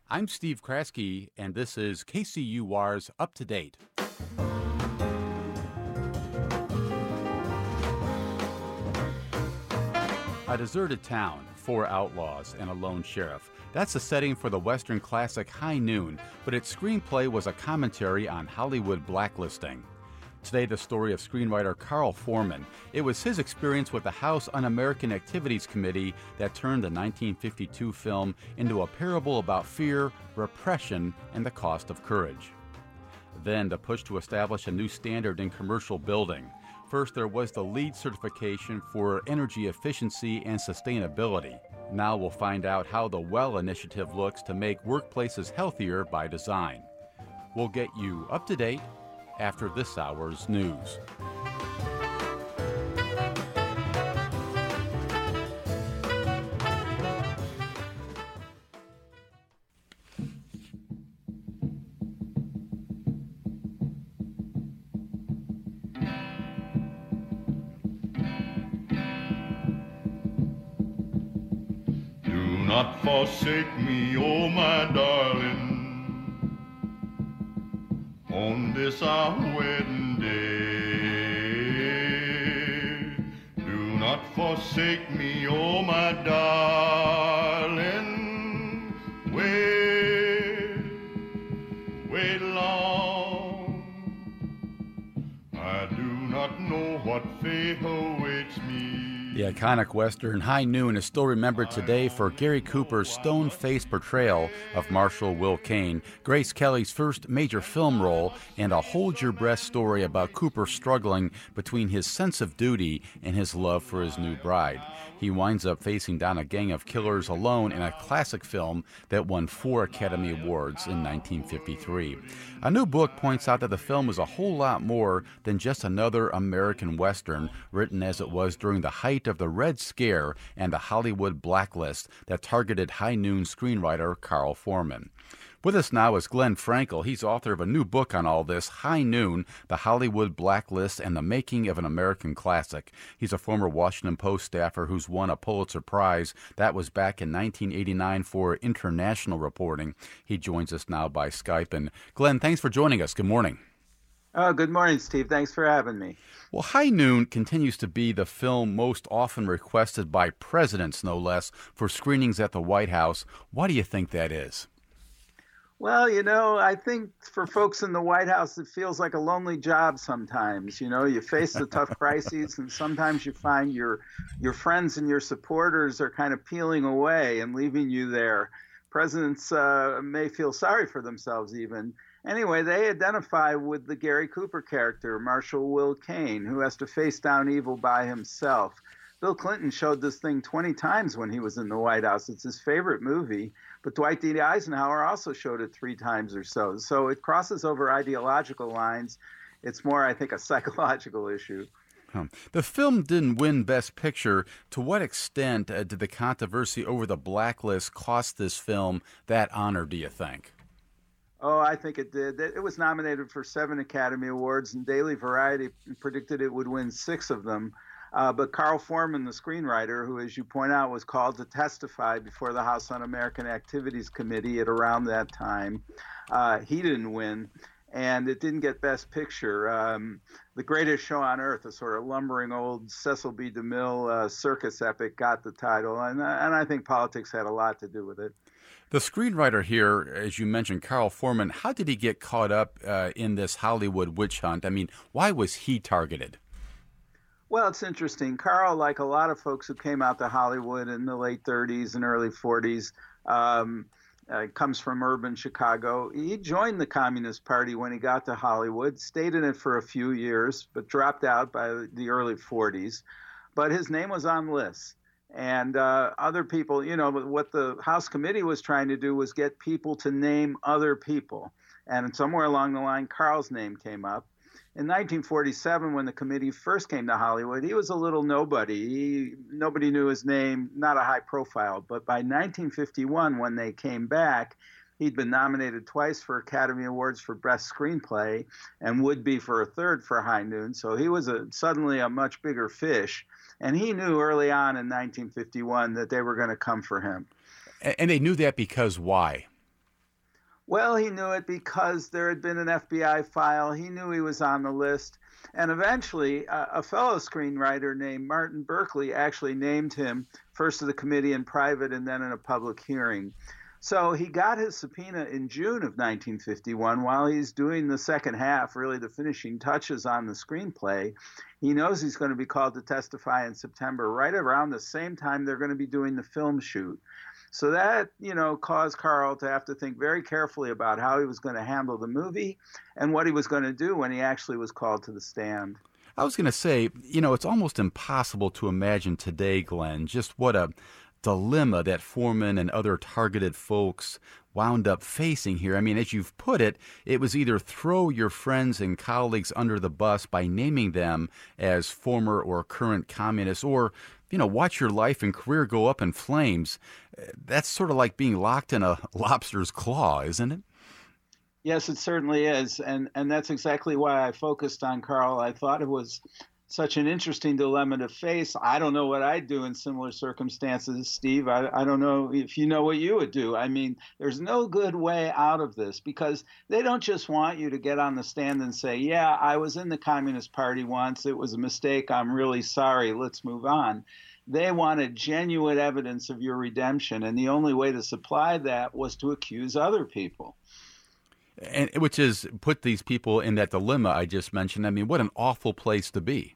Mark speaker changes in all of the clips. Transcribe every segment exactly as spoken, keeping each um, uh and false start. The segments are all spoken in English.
Speaker 1: I'm Steve Kraske, and this is K C U R's Up to Date. A deserted town, four outlaws, and a lone sheriff. That's the setting for the Western classic High Noon, but its screenplay was a commentary on Hollywood blacklisting. Today, the story of screenwriter Carl Foreman. It was his experience with the House Un-American Activities Committee that turned the nineteen fifty-two film into a parable about fear, repression, and the cost of courage. Then, the push to establish a new standard in commercial building. First, there was the LEED certification for energy efficiency and sustainability. Now we'll find out how the WELL initiative looks to make workplaces healthier by design. We'll get you up to date after this hour's news.
Speaker 2: Do not forsake me, oh my darling, on this our wedding day. Do not forsake me, oh my darling. Wait, wait long. I do not know what fate awaits me.
Speaker 1: The iconic Western High Noon is still remembered today for Gary Cooper's stone-faced portrayal of Marshal Will Kane, Grace Kelly's first major film role, and a hold-your-breath story about Cooper struggling between his sense of duty and his love for his new bride. He winds up facing down a gang of killers alone in a classic film that won four Academy Awards in nineteen fifty-three. A new book points out that the film was a whole lot more than just another American Western, written as it was during the height of the Red Scare and the Hollywood blacklist that targeted High Noon screenwriter Carl Foreman. With us now is Glenn Frankel. He's author of a new book on all this, High Noon, The Hollywood Blacklist and the Making of an American Classic. He's a former Washington Post staffer who's won a Pulitzer Prize. That was back in nineteen eighty-nine for international reporting. He joins us now by Skype. And Glenn, thanks for joining us. Good morning.
Speaker 3: Oh, good morning, Steve. Thanks for having me.
Speaker 1: Well, High Noon continues to be the film most often requested by presidents, no less, for screenings at the White House. Why do you think that is?
Speaker 3: Well, you know, I think for folks in the White House, it feels like a lonely job sometimes. You know, you face the tough crises, and sometimes you find your your friends and your supporters are kind of peeling away and leaving you there. Presidents uh, may feel sorry for themselves even. Anyway, they identify with the Gary Cooper character, Marshal Will Kane, who has to face down evil by himself. Bill Clinton showed this thing twenty times when he was in the White House. It's his favorite movie. But Dwight D. Eisenhower also showed it three times or so. So it crosses over ideological lines. It's more, I think, a psychological issue.
Speaker 1: Huh. The film didn't win Best Picture. To what extent uh, did the controversy over the blacklist cost this film that honor, do you think?
Speaker 3: Oh, I think it did. It was nominated for seven Academy Awards, and Daily Variety predicted it would win six of them. Uh, but Carl Foreman, the screenwriter, who, as you point out, was called to testify before the House Un-American Activities Committee at around that time, uh, he didn't win, and it didn't get Best Picture. Um, the Greatest Show on Earth, a sort of lumbering old Cecil B. DeMille uh, circus epic, got the title, and, and I think politics had a lot to do with it.
Speaker 1: The screenwriter here, as you mentioned, Carl Foreman, how did he get caught up uh, in this Hollywood witch hunt? I mean, why was he targeted?
Speaker 3: Well, it's interesting. Carl, like a lot of folks who came out to Hollywood in the late thirties and early forties, um, uh, comes from urban Chicago. He joined the Communist Party when he got to Hollywood, stayed in it for a few years, but dropped out by the early forties. But his name was on lists. And uh, other people, you know, what the House committee was trying to do was get people to name other people. And somewhere along the line, Carl's name came up. In nineteen forty-seven, when the committee first came to Hollywood, he was a little nobody. He, nobody knew his name, not a high profile. But by nineteen fifty-one, when they came back, he'd been nominated twice for Academy Awards for Best Screenplay and would be for a third for High Noon. So he was a, suddenly a much bigger fish. And he knew early on in nineteen fifty-one that they were going to come for him.
Speaker 1: And they knew that because why?
Speaker 3: Well, he knew it because there had been an F B I file. He knew he was on the list. And eventually, uh, a fellow screenwriter named Martin Berkeley actually named him first to the committee in private and then in a public hearing. So he got his subpoena in June of nineteen fifty-one while he's doing the second half, really the finishing touches on the screenplay. He knows he's going to be called to testify in September, right around the same time they're going to be doing the film shoot. So that, you know, caused Carl to have to think very carefully about how he was going to handle the movie and what he was going to do when he actually was called to the stand.
Speaker 1: I was going to say, you know, it's almost impossible to imagine today, Glenn, just what a dilemma that Foreman and other targeted folks wound up facing here. I mean, as you've put it, it was either throw your friends and colleagues under the bus by naming them as former or current communists, or, you know, watch your life and career go up in flames. That's sort of like being locked in a lobster's claw, isn't it?
Speaker 3: Yes, it certainly is. And, and that's exactly why I focused on Carl. I thought it was such an interesting dilemma to face. I don't know what I'd do in similar circumstances, Steve. I, I don't know if you know what you would do. I mean, there's no good way out of this because they don't just want you to get on the stand and say, yeah, I was in the Communist Party once. It was a mistake. I'm really sorry. Let's move on. They wanted genuine evidence of your redemption. And the only way to supply that was to accuse other people.
Speaker 1: And which is put these people in that dilemma I just mentioned. I mean, what an awful place to be.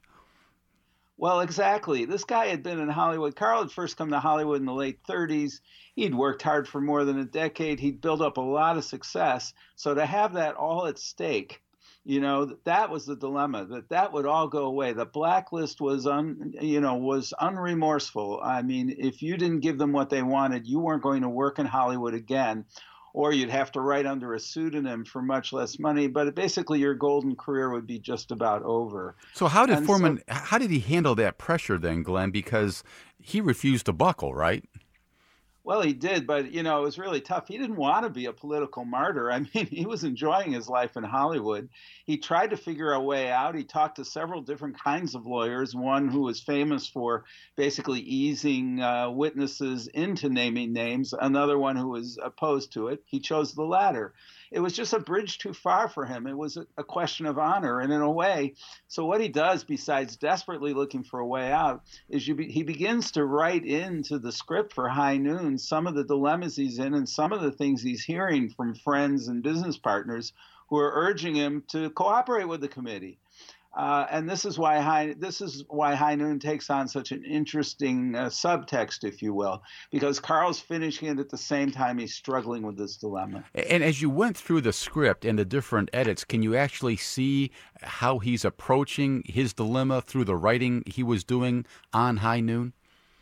Speaker 3: Well, exactly. This guy had been in Hollywood. Carl had first come to Hollywood in the late thirties. He'd worked hard for more than a decade. He'd built up a lot of success. So to have that all at stake, you know, that was the dilemma, that that would all go away. The blacklist was, un, you know, was unremorseful. I mean, if you didn't give them what they wanted, you weren't going to work in Hollywood again, or you'd have to write under a pseudonym for much less money. But basically, your golden career would be just about over.
Speaker 1: So how did
Speaker 3: and
Speaker 1: Foreman,
Speaker 3: so,
Speaker 1: how did he handle that pressure then, Glenn? Because he refused to buckle, right?
Speaker 3: Well, he did, but, you know, it was really tough. He didn't want to be a political martyr. I mean, he was enjoying his life in Hollywood. He tried to figure a way out. He talked to several different kinds of lawyers, one who was famous for basically easing uh, witnesses into naming names, another one who was opposed to it. He chose the latter. It was just a bridge too far for him. It was a, a question of honor. And in a way, so what he does, besides desperately looking for a way out, is you be, he begins to write into the script for High Noon some of the dilemmas he's in and some of the things he's hearing from friends and business partners who are urging him to cooperate with the committee. Uh, and this is why High this is why High Noon takes on such an interesting uh, subtext, if you will, because Carl's finishing it at the same time he's struggling with this dilemma.
Speaker 1: And as you went through the script and the different edits, can you actually see how he's approaching his dilemma through the writing he was doing on High Noon?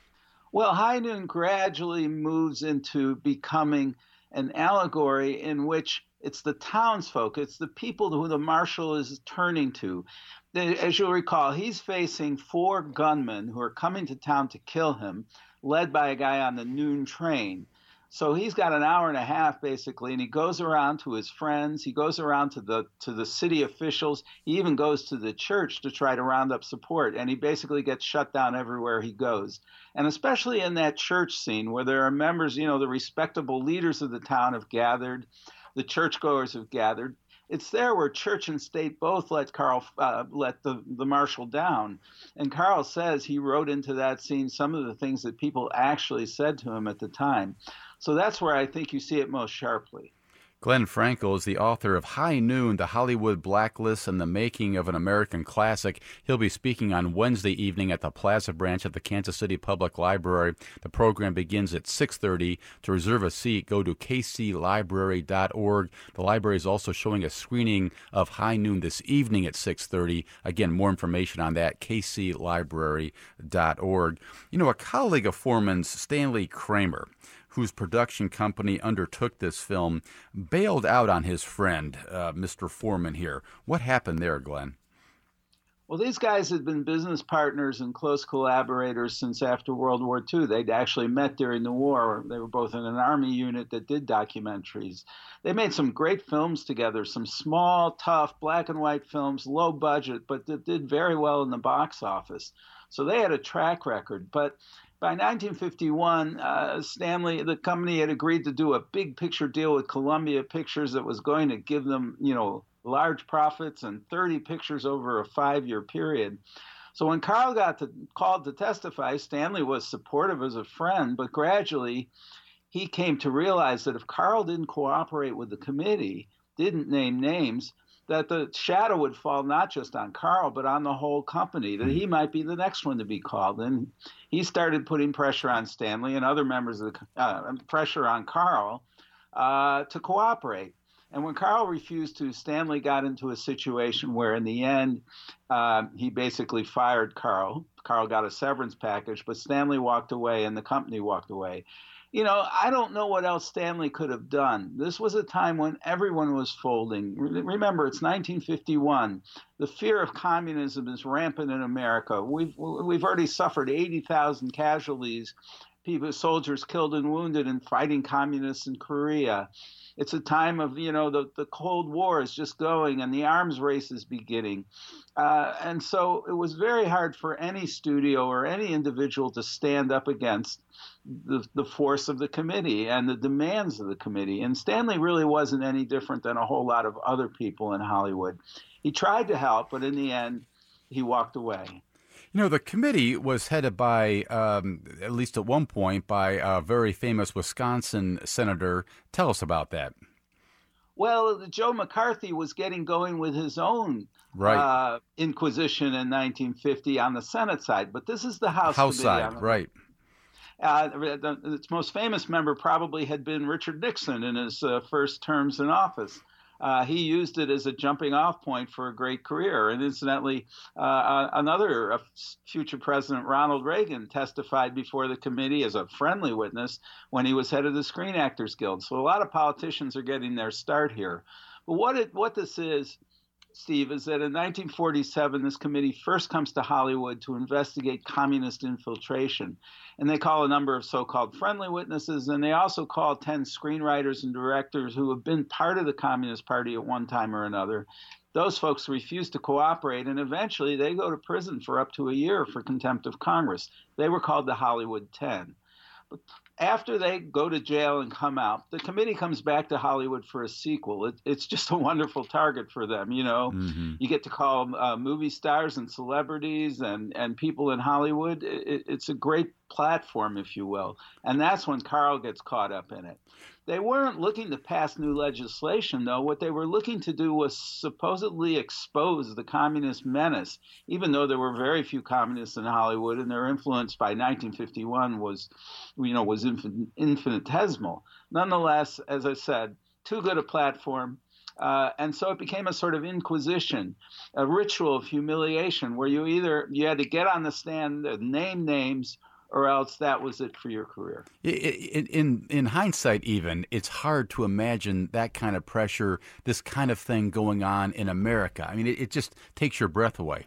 Speaker 3: Well, High Noon gradually moves into becoming an allegory in which it's the townsfolk, it's the people who the marshal is turning to. As you'll recall, he's facing four gunmen who are coming to town to kill him, led by a guy on the noon train. So he's got an hour and a half, basically, and he goes around to his friends. He goes around to the to the city officials. He even goes to the church to try to round up support, and he basically gets shut down everywhere he goes. And especially in that church scene where there are members, you know, the respectable leaders of the town have gathered, the churchgoers have gathered. It's there where church and state both let Carl uh, let the, the marshal down. And Carl says he wrote into that scene some of the things that people actually said to him at the time. So that's where I think you see it most sharply.
Speaker 1: Glenn Frankel is the author of High Noon, The Hollywood Blacklist and the Making of an American Classic. He'll be speaking on Wednesday evening at the Plaza branch of the Kansas City Public Library. The program begins at six thirty. To reserve a seat, go to k c library dot org. The library is also showing a screening of High Noon this evening at six thirty. Again, more information on that, k c library dot org. You know, a colleague of Foreman's, Stanley Kramer, whose production company undertook this film, bailed out on his friend, uh, Mister Foreman here. What happened there, Glenn?
Speaker 3: Well, these guys had been business partners and close collaborators since after World War Two. They'd actually met during the war. They were both in an army unit that did documentaries. They made some great films together, some small, tough, black and white films, low budget, but that did very well in the box office. So they had a track record. But by nineteen fifty-one, uh, Stanley, the company had agreed to do a big picture deal with Columbia Pictures that was going to give them, you know, large profits and thirty pictures over a five-year period. So when Carl got to, called to testify, Stanley was supportive as a friend, but gradually he came to realize that if Carl didn't cooperate with the committee, didn't name names, that the shadow would fall not just on Carl, but on the whole company, that he might be the next one to be called. And he started putting pressure on Stanley and other members of the uh, pressure on Carl uh, to cooperate. And when Carl refused to, Stanley got into a situation where in the end, uh, he basically fired Carl. Carl got a severance package, but Stanley walked away and the company walked away. You know, I don't know what else Stanley could have done. This was a time when everyone was folding. Remember, it's nineteen fifty-one. The fear of communism is rampant in America. We've we've already suffered eighty thousand casualties, people, soldiers killed and wounded in fighting communists in Korea. It's a time of, you know, the, the Cold War is just going and the arms race is beginning. Uh, and so it was very hard for any studio or any individual to stand up against the, the force of the committee and the demands of the committee. And Stanley really wasn't any different than a whole lot of other people in Hollywood. He tried to help, but in the end, he walked away.
Speaker 1: You know, the committee was headed by, um, at least at one point, by a very famous Wisconsin senator. Tell us about that.
Speaker 3: Well, Joe McCarthy was getting going with his own
Speaker 1: right.
Speaker 3: uh, inquisition in nineteen fifty on the Senate side, but this is the House,
Speaker 1: House
Speaker 3: committee
Speaker 1: side,
Speaker 3: on the,
Speaker 1: right.
Speaker 3: Uh, its most famous member probably had been Richard Nixon in his uh, first terms in office. Uh, he used it as a jumping off point for a great career. And incidentally, uh, another uh, future president, Ronald Reagan, testified before the committee as a friendly witness when he was head of the Screen Actors Guild. So a lot of politicians are getting their start here. But what it, what this is, Steve, is that in nineteen forty-seven, this committee first comes to Hollywood to investigate communist infiltration. And they call a number of so-called friendly witnesses, and they also call ten screenwriters and directors who have been part of the Communist Party at one time or another. Those folks refuse to cooperate, and eventually they go to prison for up to a year for contempt of Congress. They were called the Hollywood Ten. But after they go to jail and come out, the committee comes back to Hollywood for a sequel. It, it's just a wonderful target for them, you know. Mm-hmm. You get to call uh, movie stars and celebrities and, and people in Hollywood. It, it's a great platform, if you will. And that's when Carl gets caught up in it. They weren't looking to pass new legislation, though. What they were looking to do was supposedly expose the communist menace, even though there were very few communists in Hollywood, and their influence by nineteen fifty-one was, you know, was infin- infinitesimal. Nonetheless, as I said, too good a platform. Uh, and so it became a sort of inquisition, a ritual of humiliation, where you either you had to get on the stand, name names, or else that was it for your career.
Speaker 1: In, in in hindsight, even, it's hard to imagine that kind of pressure, this kind of thing going on in America. I mean, it, it just takes your breath away.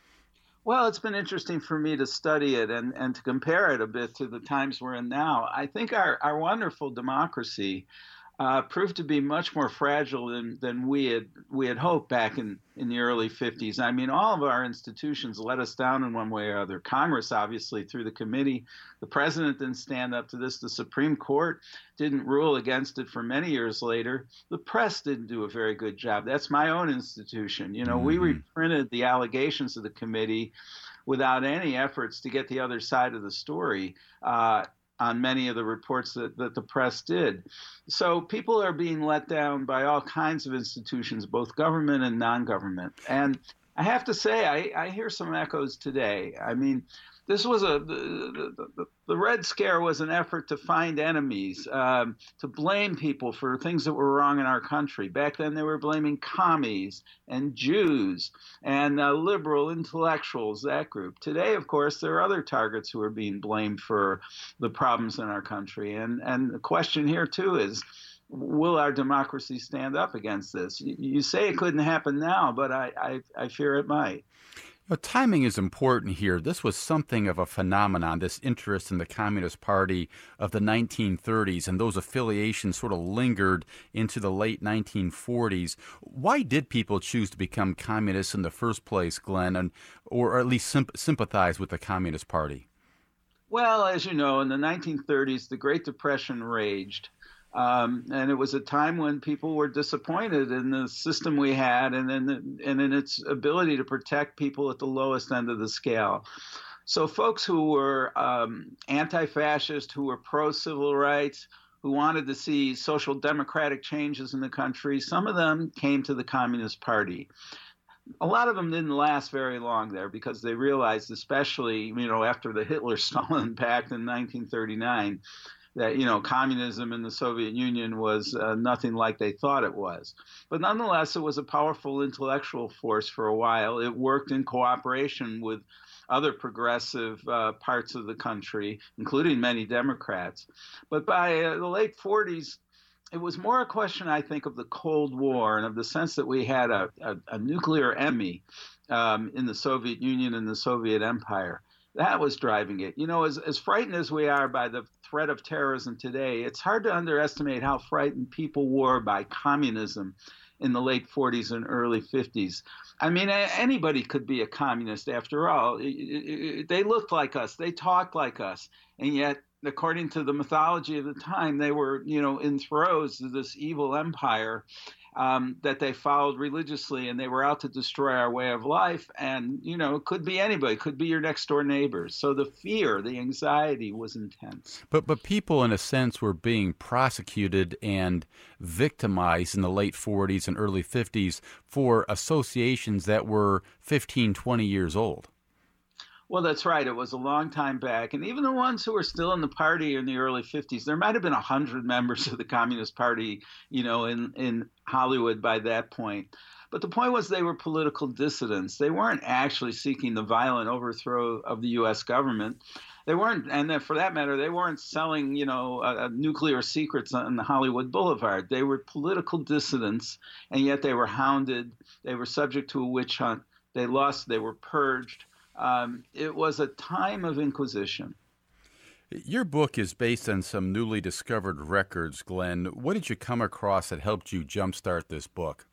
Speaker 3: Well, it's been interesting for me to study it and, and to compare it a bit to the times we're in now. I think our, our wonderful democracy uh, proved to be much more fragile than, than we had we had hoped back in, in the early fifties. I mean, all of our institutions let us down in one way or other. Congress, obviously, through the committee. The president didn't stand up to this. The Supreme Court didn't rule against it for many years later. The press didn't do a very good job. That's my own institution. You know, mm-hmm. we reprinted the allegations of the committee without any efforts to get the other side of the story. Uh, on many of the reports that, that the press did. So people are being let down by all kinds of institutions, both government and non-government. And I have to say, I, I hear some echoes today. I mean, this was a the, the, the Red Scare was an effort to find enemies, um, to blame people for things that were wrong in our country. Back then, they were blaming commies and Jews and uh, liberal intellectuals, that group. Today, of course, there are other targets who are being blamed for the problems in our country. And and the question here, too, is, will our democracy stand up against this? You, you say it couldn't happen now, but I, I, I fear it might.
Speaker 1: Well, timing is important here. This was something of a phenomenon, this interest in the Communist Party of the nineteen thirties, and those affiliations sort of lingered into the late nineteen forties. Why did people choose to become communists in the first place, Glenn, and, or at least symp- sympathize with the Communist Party?
Speaker 3: Well, as you know, in the nineteen thirties, the Great Depression raged. Um, and it was a time when people were disappointed in the system we had and in, the, and in its ability to protect people at the lowest end of the scale. So folks who were um, anti-fascist, who were pro-civil rights, who wanted to see social democratic changes in the country, some of them came to the Communist Party. A lot of them didn't last very long there because they realized, especially, you know, after the Hitler-Stalin Pact in nineteen thirty-nine, that, you know, communism in the Soviet Union was uh, nothing like they thought it was. But nonetheless, it was a powerful intellectual force for a while. It worked in cooperation with other progressive uh, parts of the country, including many Democrats. But by uh, the late forties, it was more a question, I think, of the Cold War and of the sense that we had a, a, a nuclear enemy um, in the Soviet Union and the Soviet Empire. That was driving it. You know, as, as frightened as we are by the threat of terrorism today, it's hard to underestimate how frightened people were by communism in the late forties and early fifties. I mean, anybody could be a communist after all. They looked like us. They talked like us. And yet, according to the mythology of the time, they were, you know, in throes of this evil empire um, that they followed religiously, and they were out to destroy our way of life. And, you know, it could be anybody, it could be your next door neighbors. So the fear, the anxiety was intense.
Speaker 1: But but people, in a sense, were being prosecuted and victimized in the late forties and early fifties for associations that were fifteen, twenty years old.
Speaker 3: Well, that's right. It was a long time back. And even the ones who were still in the party in the early fifties, there might have been one hundred members of the Communist Party, you know, in, in Hollywood by that point. But the point was they were political dissidents. They weren't actually seeking the violent overthrow of the U S government. They weren't, and for that matter, they weren't selling, you know, uh, nuclear secrets on the Hollywood Boulevard. They were political dissidents, and yet they were hounded. They were subject to a witch hunt. They lost. They were purged. Um, it was a time of inquisition.
Speaker 1: Your book is based on some newly discovered records, Glenn. What did you come across that helped you jumpstart this book?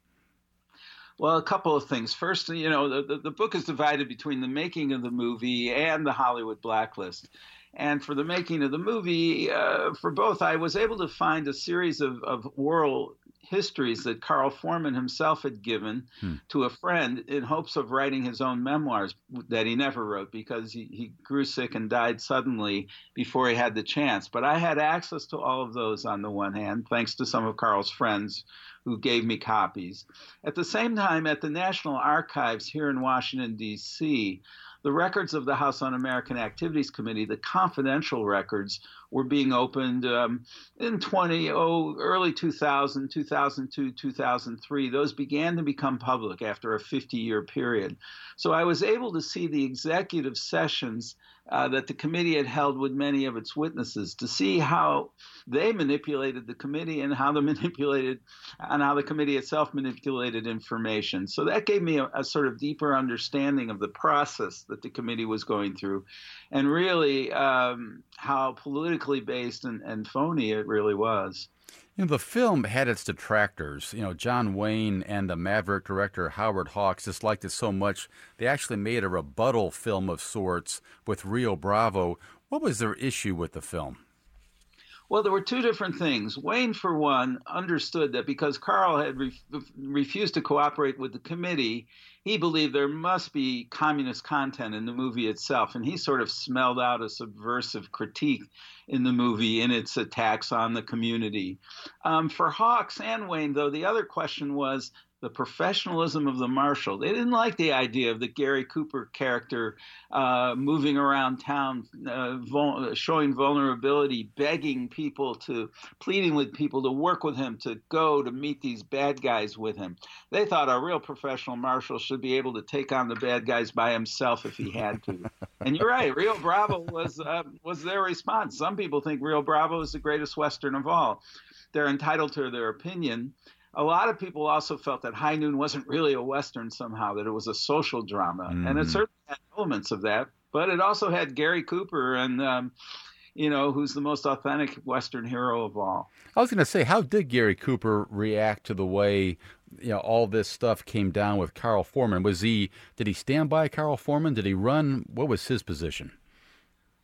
Speaker 3: Well, a couple of things. First, you know, the, the, the book is divided between the making of the movie and the Hollywood Blacklist. And for the making of the movie, uh, for both, I was able to find a series of, of oral histories that Carl Foreman himself had given hmm. to a friend in hopes of writing his own memoirs that he never wrote because he, he grew sick and died suddenly before he had the chance. But I had access to all of those on the one hand, thanks to some of Carl's friends who gave me copies. At the same time, at the National Archives here in Washington, D C, the records of the House Un-American Activities Committee, the confidential records, were being opened um, in twenty, oh, early two thousand, two thousand two, two thousand three. Those began to become public after a fifty-year period. So I was able to see the executive sessions uh, that the committee had held with many of its witnesses, to see how they manipulated the committee and how they manipulated and how the committee itself manipulated information. So that gave me a, a sort of deeper understanding of the process that the committee was going through, and really um, how politically based and, and phony it really was.
Speaker 1: You know, the film had its detractors. You know, John Wayne and the Maverick director Howard Hawks disliked it so much they actually made a rebuttal film of sorts with Rio Bravo. What was their issue with the film?
Speaker 3: Well, there were two different things. Wayne, for one, understood that because Carl had re- refused to cooperate with the committee, he believed there must be communist content in the movie itself, and he sort of smelled out a subversive critique in the movie in its attacks on the community. Um, for Hawks and Wayne, though, the other question was the professionalism of the marshal. They didn't like the idea of the Gary Cooper character uh, moving around town, uh, vul- showing vulnerability, begging people to, pleading with people to work with him, to go to meet these bad guys with him. They thought a real professional marshal should be able to take on the bad guys by himself if he had to. And you're right, Rio Bravo was uh, was their response. Some people think Rio Bravo is the greatest Western of all. They're entitled to their opinion. A lot of people also felt that High Noon wasn't really a Western somehow, that it was a social drama. Mm. And it certainly had elements of that, but it also had Gary Cooper and, um, you know, who's the most authentic Western hero of all.
Speaker 1: I was going to say, how did Gary Cooper react to the way, you know, all this stuff came down with Carl Foreman? Was he, did he stand by Carl Foreman? Did he run? What was his position?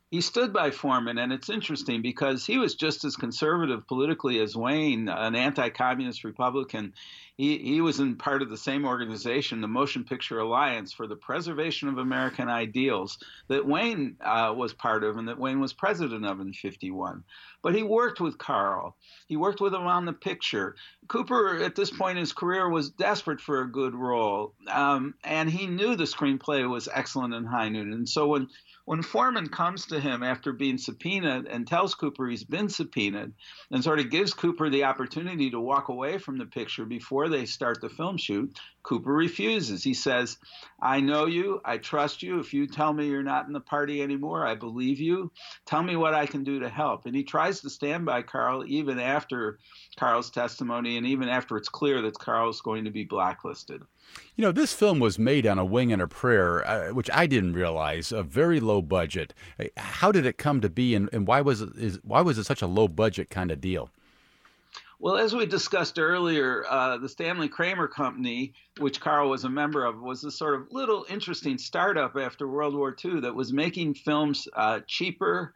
Speaker 3: He stood by Foreman, and it's interesting because he was just as conservative politically as Wayne, an anti-communist Republican. He, he was in part of the same organization, the Motion Picture Alliance for the Preservation of American Ideals, that Wayne uh, was part of and that Wayne was president of in fifty-one. But he worked with Carl. He worked with him on the picture. Cooper, at this point in his career, was desperate for a good role, um, and he knew the screenplay was excellent in High Noon. And so when When Foreman comes to him after being subpoenaed and tells Cooper he's been subpoenaed and sort of gives Cooper the opportunity to walk away from the picture before they start the film shoot, Cooper refuses. He says, I know you. I trust you. If you tell me you're not in the party anymore, I believe you. Tell me what I can do to help. And he tries to stand by Carl even after Carl's testimony and even after it's clear that Carl's going to be blacklisted.
Speaker 1: You know, this film was made on a wing and a prayer, uh, which I didn't realize, a very low budget. How did it come to be, and, and why was it, is, why was it such a low budget kind of deal?
Speaker 3: Well, as we discussed earlier, uh, the Stanley Kramer Company, which Carl was a member of, was a sort of little interesting startup after World War Two that was making films uh, cheaper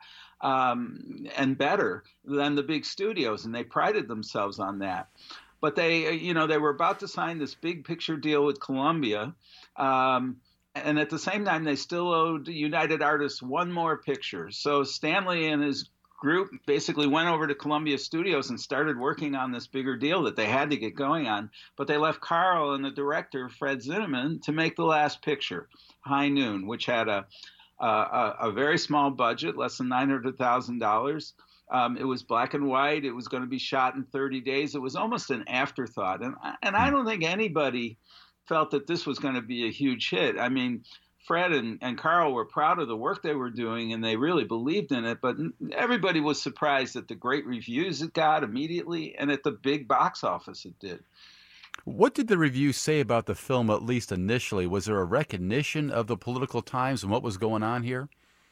Speaker 3: um, and better than the big studios, and they prided themselves on that. But they, you know, they were about to sign this big picture deal with Columbia, um, and at the same time, they still owed United Artists one more picture. So Stanley and his group basically went over to Columbia Studios and started working on this bigger deal that they had to get going on. But they left Carl and the director, Fred Zinnemann, to make the last picture, High Noon, which had a a, a very small budget, less than nine hundred thousand dollars. Um, it was black and white. It was going to be shot in thirty days. It was almost an afterthought. And, and I don't think anybody felt that this was going to be a huge hit. I mean, Fred and, and Carl were proud of the work they were doing, and they really believed in it. But everybody was surprised at the great reviews it got immediately and at the big box office it did.
Speaker 1: What did the reviews say about the film, at least initially? Was there a recognition of the political times and what was going on here?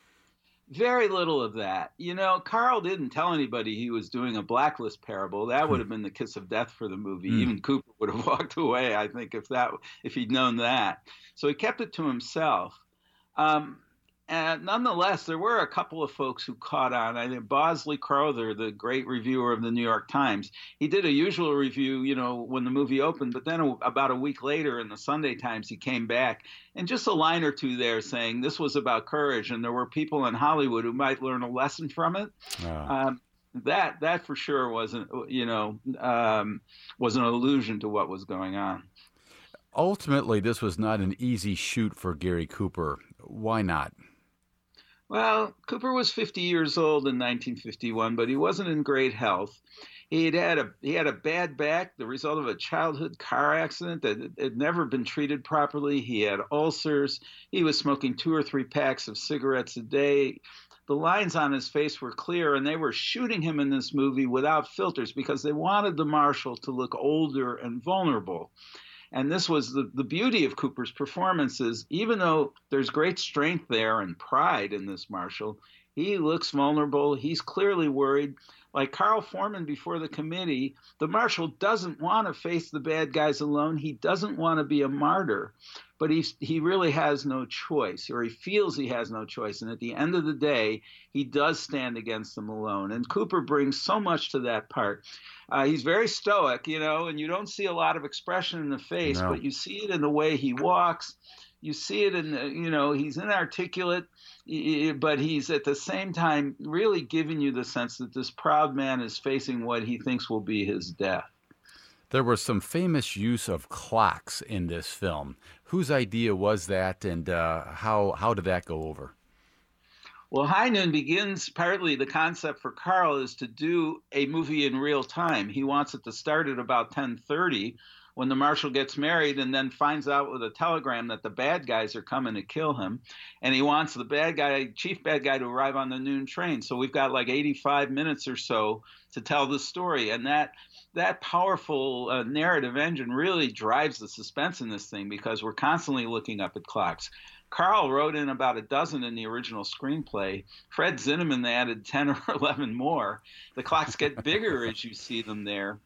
Speaker 3: Very little of that. You know, Carl didn't tell anybody he was doing a Blacklist parable. That would have been the kiss of death for the movie. Mm. Even Cooper would have walked away, I think, if that if he'd known that. So he kept it to himself. Um, and nonetheless, there were a couple of folks who caught on. I think Bosley Crowther, the great reviewer of the New York Times, he did a usual review, you know, when the movie opened. But then a, about a week later in the Sunday Times, he came back and just a line or two there saying this was about courage. And there were people in Hollywood who might learn a lesson from it. Oh. Um, that that for sure wasn't, you know, um, was an allusion to what was going on.
Speaker 1: Ultimately, this was not an easy shoot for Gary Cooper. Why not?
Speaker 3: Well, Cooper was fifty years old in nineteen fifty-one, but he wasn't in great health. He had had a he had a bad back, the result of a childhood car accident that had never been treated properly. He had ulcers. He was smoking two or three packs of cigarettes a day. The lines on his face were clear, and they were shooting him in this movie without filters because they wanted the marshal to look older and vulnerable. And this was the, the beauty of Cooper's performances. Even though there's great strength there and pride in this marshal, he looks vulnerable. He's clearly worried. Like Carl Foreman before the committee, the marshal doesn't want to face the bad guys alone. He doesn't want to be a martyr, but he, he really has no choice, or he feels he has no choice. And at the end of the day, he does stand against them alone. And Cooper brings so much to that part. Uh, he's very stoic, you know, and you don't see a lot of expression in the face, no. But you see it in the way he walks. You see it in, the, you know, he's inarticulate, but he's at the same time really giving you the sense that this proud man is facing what he thinks will be his death.
Speaker 1: There was some famous use of clocks in this film. Whose idea was that, and uh, how how did that go over?
Speaker 3: Well, High Noon begins, partly the concept for Carl is to do a movie in real time. He wants it to start at about ten thirty when the marshal gets married and then finds out with a telegram that the bad guys are coming to kill him. And he wants the bad guy, chief bad guy, to arrive on the noon train. So we've got like eighty-five minutes or so to tell the story. And that that powerful uh, narrative engine really drives the suspense in this thing because we're constantly looking up at clocks. Carl wrote in about a dozen in the original screenplay. Fred Zinnemann added ten or eleven more. The clocks get bigger as you see them there.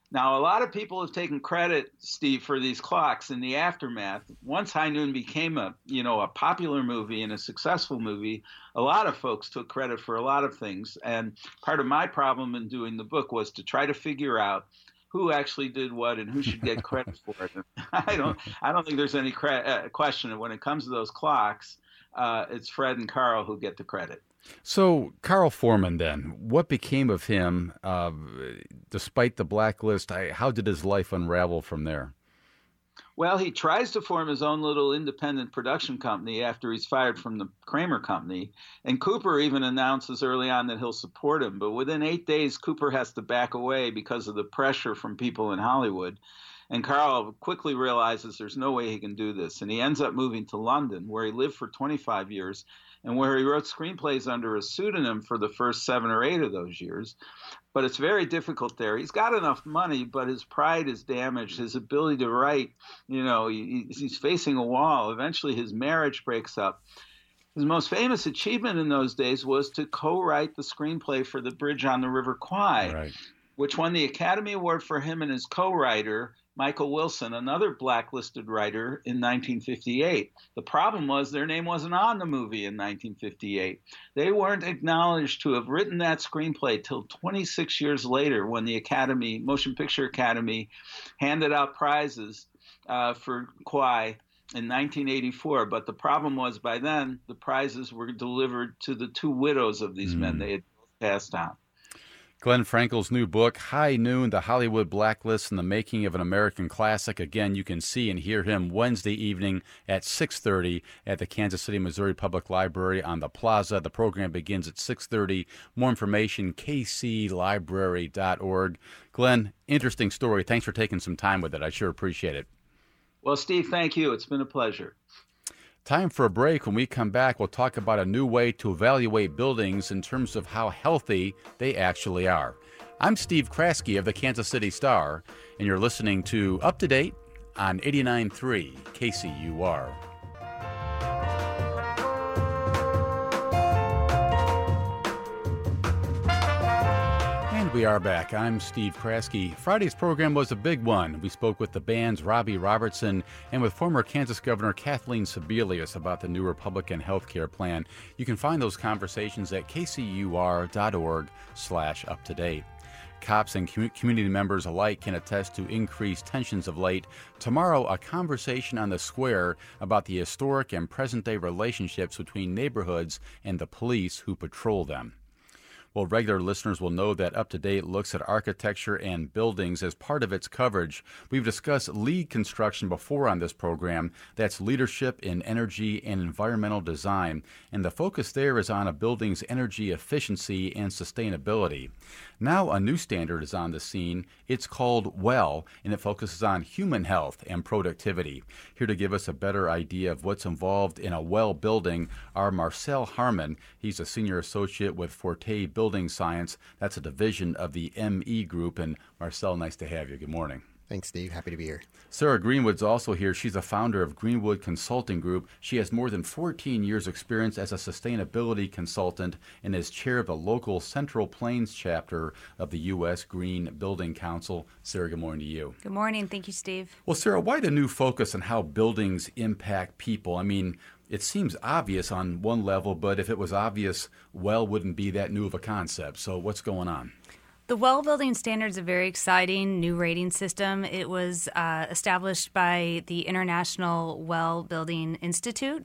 Speaker 3: Now, a lot of people have taken credit, Steve, for these clocks in the aftermath. Once High Noon became a, you know, a popular movie and a successful movie, a lot of folks took credit for a lot of things. And part of my problem in doing the book was to try to figure out who actually did what and who should get credit for it. I don't, I don't think there's any cre- uh, question when it comes to those clocks. Uh, it's Fred and Carl who get the credit.
Speaker 1: So, Carl Foreman, then, what became of him uh, despite the blacklist? I, how did his life unravel from there?
Speaker 3: Well, he tries to form his own little independent production company after he's fired from the Kramer Company. And Cooper even announces early on that he'll support him. But within eight days, Cooper has to back away because of the pressure from people in Hollywood. And Carl quickly realizes there's no way he can do this. And he ends up moving to London, where he lived for twenty-five years and where he wrote screenplays under a pseudonym for the first seven or eight of those years. But it's very difficult there. He's got enough money, but his pride is damaged. His ability to write, you know, he, he's facing a wall. Eventually his marriage breaks up. His most famous achievement in those days was to co-write the screenplay for The Bridge on the River Kwai,
Speaker 1: right,
Speaker 3: which won the Academy Award for him and his co-writer, Michael Wilson, another blacklisted writer, in nineteen fifty-eight. The problem was their name wasn't on the movie in nineteen fifty-eight. They weren't acknowledged to have written that screenplay till twenty-six years later, when the Academy, Motion Picture Academy, handed out prizes uh, for Kwai in nineteen eighty-four. But the problem was, by then, the prizes were delivered to the two widows of these mm. men. They had passed on.
Speaker 1: Glenn Frankel's new book, High Noon, The Hollywood Blacklist and the Making of an American Classic. Again, you can see and hear him Wednesday evening at six thirty at the Kansas City, Missouri Public Library on the Plaza. The program begins at six thirty. More information, k c library dot org. Glenn, interesting story. Thanks for taking some time with it. I sure appreciate it.
Speaker 3: Well, Steve, thank you. It's been a pleasure.
Speaker 1: Time for a break. When we come back, we'll talk about a new way to evaluate buildings in terms of how healthy they actually are. I'm Steve Kraske of the Kansas City Star, and you're listening to Up to Date on eighty-nine point three K C U R. We are back. I'm Steve Kraske. Friday's program was a big one. We spoke with the band's Robbie Robertson and with former Kansas Governor Kathleen Sebelius about the new Republican health care plan. You can find those conversations at k c u r dot org slash up to date. Cops and com- community members alike can attest to increased tensions of late. Tomorrow, a conversation on the square about the historic and present-day relationships between neighborhoods and the police who patrol them. Well, regular listeners will know that Up to Date looks at architecture and buildings as part of its coverage. We've discussed LEED construction before on this program. That's leadership in energy and environmental design. And the focus there is on a building's energy efficiency and sustainability. Now a new standard is on the scene. It's called WELL, and it focuses on human health and productivity. Here to give us a better idea of what's involved in a WELL building are Marcel Harmon. He's a senior associate with Forte Building Science. That's a division of the M E Group. And Marcel, nice to have you. Good morning.
Speaker 4: Thanks, Steve. Happy to be here.
Speaker 1: Sarah Greenwood's also here. She's a founder of Greenwood Consulting Group. She has more than fourteen years' experience as a sustainability consultant and is chair of the local Central Plains chapter of the U S Green Building Council. Sarah, good morning to you.
Speaker 5: Good morning. Thank you, Steve.
Speaker 1: Well, Sarah, why the new focus on how buildings impact people? I mean, it seems obvious on one level, but if it was obvious, well, wouldn't be that new of a concept. So what's going on?
Speaker 5: The WELL Building Standard is a very exciting new rating system. It was uh, established by the International WELL Building Institute,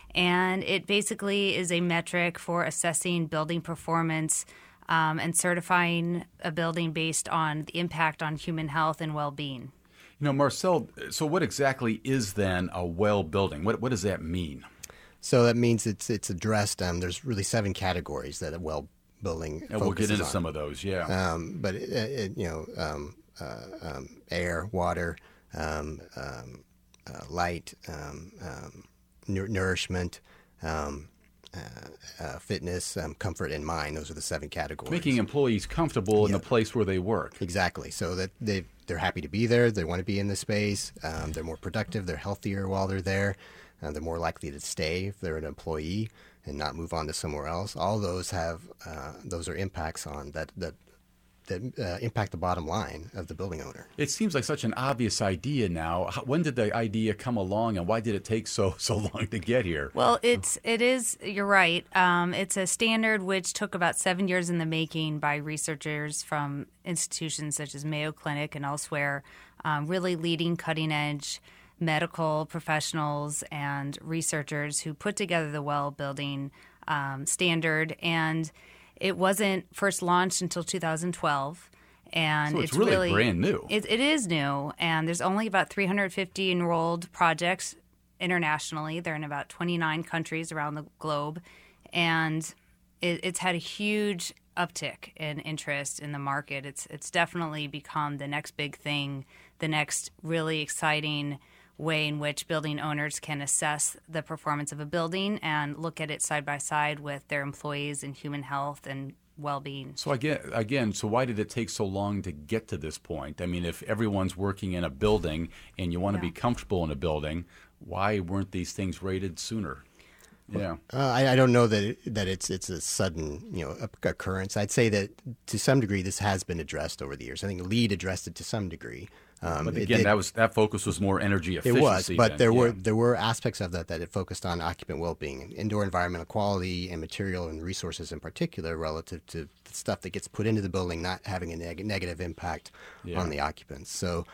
Speaker 5: and it basically is a metric for assessing building performance um, and certifying a building based on the impact on human health and well-being.
Speaker 1: You know, Marcel, so what exactly is then a WELL building? What what does that mean?
Speaker 4: So that means it's it's addressed. Um, there's really seven categories that a WELL building
Speaker 1: and we'll get into
Speaker 4: on.
Speaker 1: some of those, yeah.
Speaker 4: Um, but it, it, you know, um, uh, um, air, water, um, um, uh, light, um, um, nur- nourishment, um, uh, uh, fitness, um, comfort, and mind. Those are the seven categories. Making
Speaker 1: employees comfortable in yeah. the place where they work.
Speaker 4: Exactly. So that they they're happy to be there. They want to be in the space. Um, they're more productive. They're healthier while they're there. Uh, they're more likely to stay if they're an employee and not move on to somewhere else. All those have uh, those are impacts on that that that uh, impact the bottom line of the building owner.
Speaker 1: It seems like such an obvious idea now. How, when did the idea come along, and why did it take so so long to get here?
Speaker 5: Well, it's it is. You're right. Um, it's a standard which took about seven years in the making by researchers from institutions such as Mayo Clinic and elsewhere, um, really leading cutting edge medical professionals and researchers who put together the well building um, standard. And it wasn't first launched until two thousand twelve. And
Speaker 1: so it's,
Speaker 5: it's
Speaker 1: really,
Speaker 5: really
Speaker 1: brand new.
Speaker 5: It, it is new. And there's only about three hundred fifty enrolled projects internationally. They're in about twenty-nine countries around the globe. And it, it's had a huge uptick in interest in the market. It's, it's definitely become the next big thing, the next really exciting way in which building owners can assess the performance of a building and look at it side by side with their employees and human health and well-being.
Speaker 1: So again, again, so why did it take so long to get to this point? I mean, if everyone's working in a building and you want to
Speaker 5: Yeah.
Speaker 1: be comfortable in a building, why weren't these things rated sooner? Yeah,
Speaker 4: Uh, I, I don't know that it, that it's it's a sudden you know occurrence. I'd say that to some degree this has been addressed over the years. I think LEED addressed it to some degree. Um,
Speaker 1: but
Speaker 4: it
Speaker 1: again,
Speaker 4: did-
Speaker 1: that was that focus was more energy
Speaker 4: It
Speaker 1: efficiency.
Speaker 4: was, but
Speaker 1: then.
Speaker 4: there were
Speaker 1: Yeah.
Speaker 4: there were aspects of that that it focused on occupant well-being, indoor environmental quality, and material and resources in particular, relative to the stuff that gets put into the building not having a neg- negative impact
Speaker 1: Yeah.
Speaker 4: on the occupants. So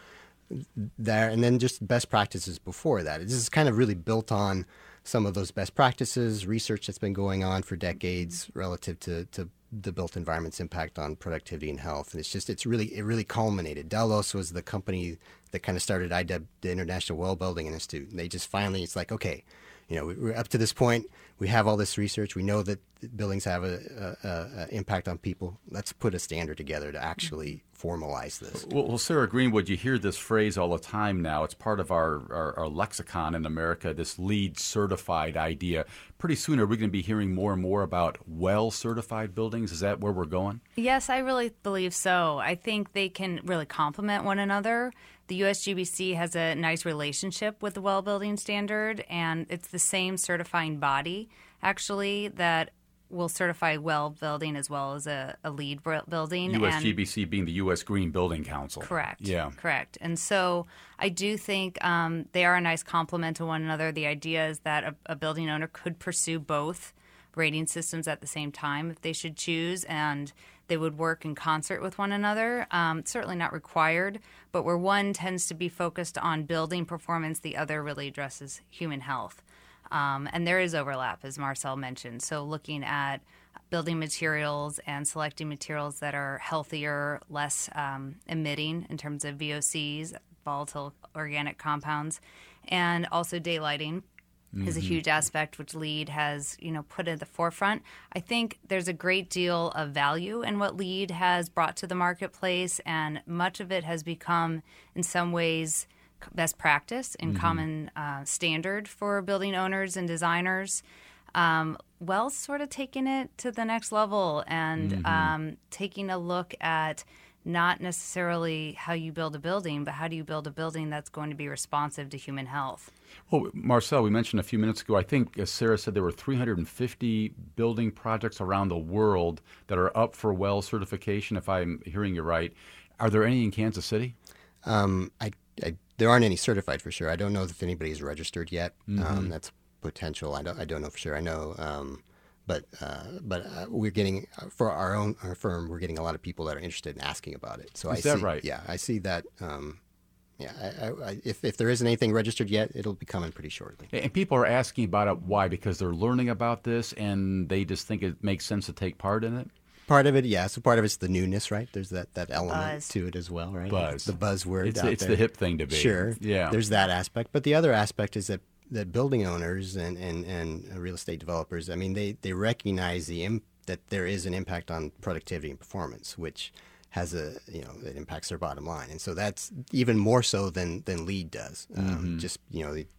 Speaker 4: there, and then just best practices before that. This is kind of really built on some of those best practices, research that's been going on for decades relative to, to the built environment's impact on productivity and health. And it's just, it's really, it really culminated. Delos was the company that kind of started I D E B, the International Well Building Institute. And they just finally, it's like, okay, you know, we're up to this point. We have all this research. We know that buildings have a, a, a, a impact on people. Let's put a standard together to actually formalize this.
Speaker 1: Well, well, Sarah Greenwood, you hear this phrase all the time now. It's part of our, our, our lexicon in America, this LEED certified idea. Pretty soon, are we going to be hearing more and more about well-certified buildings? Is that where we're going?
Speaker 5: Yes, I really believe so. I think they can really complement one another. The U S G B C has a nice relationship with the well building standard, and it's the same certifying body, actually, that will certify well building as well as a, a LEED building.
Speaker 1: U S G B
Speaker 5: And
Speaker 1: C being the U S Green Building Council.
Speaker 5: Correct.
Speaker 1: Yeah.
Speaker 5: Correct. And so I do think um, they are a nice complement to one another. The idea is that a, a building owner could pursue both rating systems at the same time if they should choose, and they would work in concert with one another. Um, certainly not required, but where one tends to be focused on building performance, the other really addresses human health. Um, and there is overlap, as Marcel mentioned. So looking at building materials and selecting materials that are healthier, less um, emitting in terms of V O Cs, volatile organic compounds, and also daylighting is a huge aspect which LEED has, you know, put at the forefront. I think there's a great deal of value in what LEED has brought to the marketplace, and much of it has become, in some ways, best practice and mm-hmm. common uh, standard for building owners and designers. Um, Well's sort of taking it to the next level and mm-hmm. um, taking a look at not necessarily how you build a building, but how do you build a building that's going to be responsive to human health.
Speaker 1: Well, Marcel, we mentioned a few minutes ago, I think as Sarah said, there were three hundred fifty building projects around the world that are up for well certification, if I'm hearing you right. Are there any in Kansas City?
Speaker 4: Um, I, I, there aren't any certified for sure. I don't know if anybody's registered yet.
Speaker 1: Mm-hmm.
Speaker 4: Um, that's potential. I don't, I don't know for sure. I know, um, but uh, but uh, we're getting, for our own our firm, we're getting a lot of people that are interested in asking about it. So
Speaker 1: Is
Speaker 4: I
Speaker 1: that
Speaker 4: see,
Speaker 1: right?
Speaker 4: Yeah, I see that. Um, Yeah, I, I, I, if, if there isn't anything registered yet, it'll be coming pretty shortly.
Speaker 1: And people are asking about it. Why? Because they're learning about this and they just think it makes sense to take part in it?
Speaker 4: Part of it, yeah. So part of it's the newness, right? There's that, that element
Speaker 5: Buzz.
Speaker 4: to it as well, right?
Speaker 1: Buzz.
Speaker 4: The buzzword
Speaker 1: It's,
Speaker 4: out
Speaker 1: it's
Speaker 4: there.
Speaker 1: the hip thing to be.
Speaker 4: Sure.
Speaker 1: Yeah.
Speaker 4: There's that aspect. But the other aspect is that, that building owners and, and, and real estate developers, I mean, they, they recognize the im- that there is an impact on productivity and performance, which has a, you know, it impacts their bottom line. And so that's even more so than, than LEED does. Um,
Speaker 1: Mm-hmm.
Speaker 4: Just, you know, the,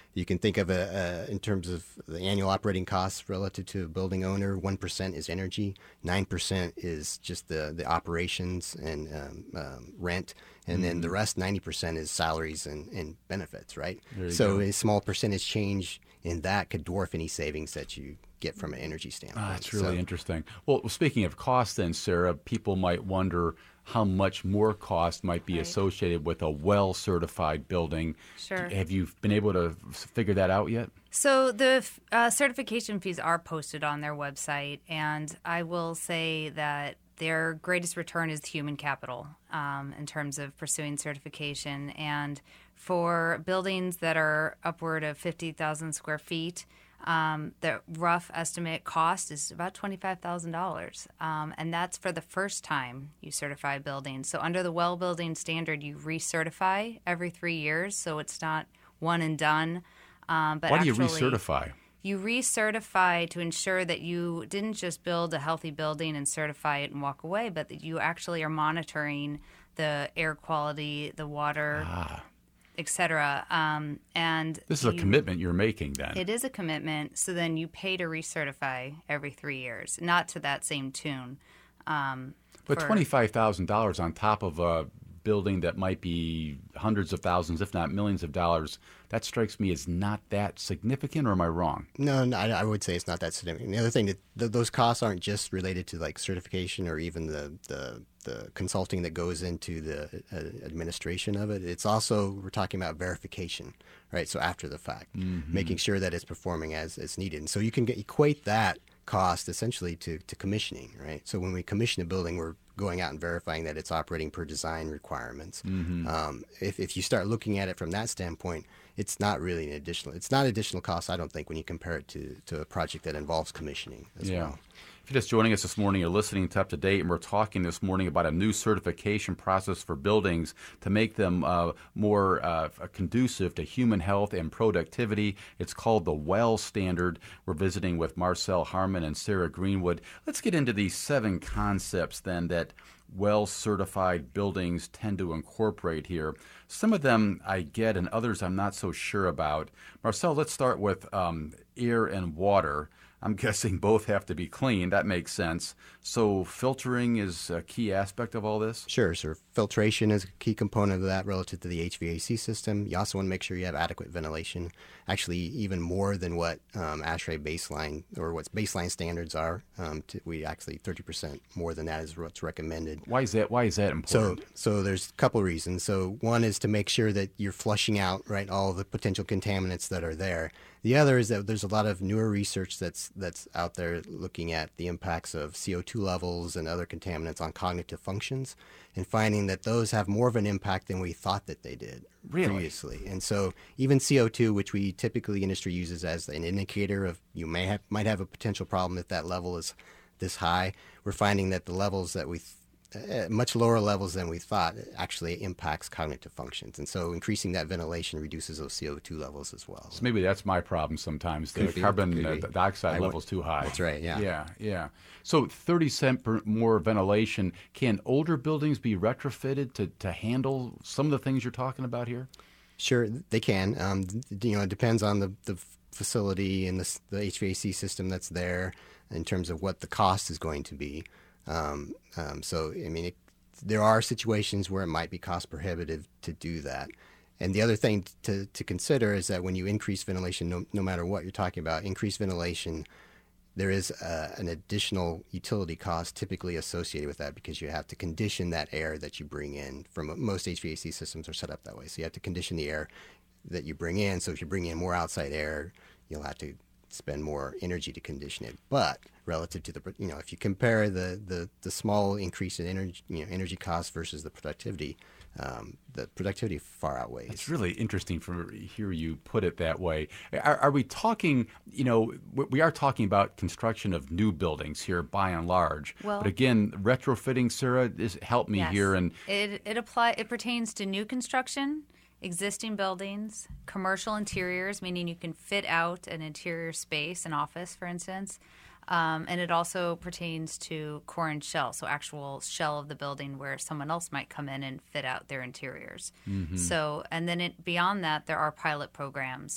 Speaker 4: You can think of a, a in terms of the annual operating costs relative to a building owner. One percent is energy, nine percent is just the the operations and um, um, rent, and mm-hmm. then the rest, ninety percent, is salaries and, and benefits. Right. So go. A small percentage change in that could dwarf any savings that you get from an energy standpoint.
Speaker 1: Ah, that's really
Speaker 4: so,
Speaker 1: interesting. Well, speaking of cost, then, Sarah, people might wonder how much more cost might be right. associated with a well-certified building.
Speaker 5: Sure.
Speaker 1: Have you been able to figure that out yet?
Speaker 5: So the uh, certification fees are posted on their website, and I will say that their greatest return is human capital um, in terms of pursuing certification. And for buildings that are upward of fifty thousand square feet, Um, the rough estimate cost is about twenty-five thousand dollars, um, and that's for the first time you certify a building. So under the well building standard, you recertify every three years, so it's not one and done. Um, but
Speaker 1: Why do you
Speaker 5: actually,
Speaker 1: recertify?
Speaker 5: You recertify to ensure that you didn't just build a healthy building and certify it and walk away, but that you actually are monitoring the air quality, the water,
Speaker 1: ah.
Speaker 5: et cetera. Um, and
Speaker 1: this is
Speaker 5: you,
Speaker 1: a commitment you're making then.
Speaker 5: It is a commitment. So then you pay to recertify every three years, not to that same tune. Um,
Speaker 1: but
Speaker 5: for,
Speaker 1: twenty-five thousand dollars on top of a building that might be hundreds of thousands, if not millions of dollars, that strikes me as not that significant, or am I wrong?
Speaker 4: No, no I, I would say it's not that significant. The other thing, that th- those costs aren't just related to like certification or even the, the, the consulting that goes into the uh, administration of it. It's also, we're talking about verification, right? So after the fact, mm-hmm. making sure that it's performing as it's needed. And so you can get, equate that cost essentially to, to commissioning, right? So when we commission a building, we're going out and verifying that it's operating per design requirements. Mm-hmm. Um, if, if you start looking at it from that standpoint, it's not really an additional, it's not additional cost, I don't think, when you compare it to, to a project that involves commissioning as
Speaker 1: yeah.
Speaker 4: well.
Speaker 1: If you're just joining us this morning, you're listening to Up to Date, and we're talking this morning about a new certification process for buildings to make them uh, more uh, conducive to human health and productivity. It's called the WELL Standard. We're visiting with Marcel Harmon and Sarah Greenwood. Let's get into these seven concepts then that well-certified buildings tend to incorporate here. Some of them I get, and others I'm not so sure about. Marcel, let's start with um, air and water. I'm guessing both have to be clean. That makes sense. So filtering is a key aspect of all this?
Speaker 4: Sure, sir. Filtration is a key component of that relative to the H V A C system. You also want to make sure you have adequate ventilation, actually even more than what um, ASHRAE baseline or what's baseline standards are. Um, to, we actually thirty percent more than that is what's recommended.
Speaker 1: Why is that? Why is that important?
Speaker 4: So, so there's a couple reasons. So one is to make sure that you're flushing out, right, all the potential contaminants that are there. The other is that there's a lot of newer research that's that's out there looking at the impacts of C O two levels and other contaminants on cognitive functions, and finding that those have more of an impact than we thought that they did
Speaker 1: really?
Speaker 4: previously. And so even C O two, which we typically industry uses as an indicator of you may have might have a potential problem if that level is this high, we're finding that the levels that we th- Uh, much lower levels than we thought actually impacts cognitive functions. And so increasing that ventilation reduces those C O two levels as well.
Speaker 1: So maybe that's my problem sometimes. The
Speaker 4: be,
Speaker 1: carbon uh, dioxide level's too high.
Speaker 4: That's right, yeah.
Speaker 1: Yeah, yeah. So thirty percent per more ventilation. Can older buildings be retrofitted to, to handle some of the things you're talking about here?
Speaker 4: Sure, they can. Um, you know, it depends on the, the facility and the, the H V A C system that's there in terms of what the cost is going to be. Um, um, so, I mean, it, there are situations where it might be cost prohibitive to do that. And the other thing to, to consider is that when you increase ventilation, no, no matter what you're talking about, increased ventilation, there is uh, an additional utility cost typically associated with that because you have to condition that air that you bring in. From most H V A C systems are set up that way. So you have to condition the air that you bring in. So if you bring in more outside air, you'll have to spend more energy to condition it. But relative to the, you know, if you compare the, the, the small increase in energy, you know, energy cost versus the productivity, um, the productivity far outweighs.
Speaker 1: It's really interesting to hear you put it that way. Are, are we talking, you know, we are talking about construction of new buildings here by and large.
Speaker 5: Well,
Speaker 1: but again, retrofitting, Sarah, is, help me
Speaker 5: yes.
Speaker 1: here. And
Speaker 5: it it apply it pertains to new construction, existing buildings, commercial interiors, meaning you can fit out an interior space, an office, for instance. Um, and it also pertains to core and shell, so actual shell of the building where someone else might come in and fit out their interiors. Mm-hmm. So, and then it, beyond that, there are pilot programs